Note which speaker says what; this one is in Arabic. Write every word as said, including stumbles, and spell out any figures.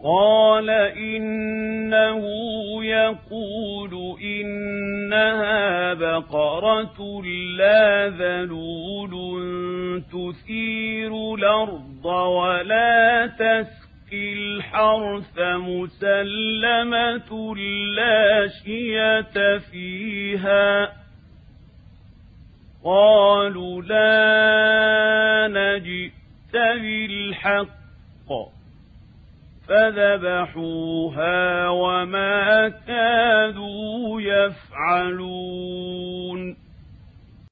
Speaker 1: قال إنه يقول إنها بقرة لا ذلول تثير الأرض ولا تسقي الحرث مسلمة لا شية فيها. قالوا لا نجئت بالحق فذبحوها وما كادوا يفعلون.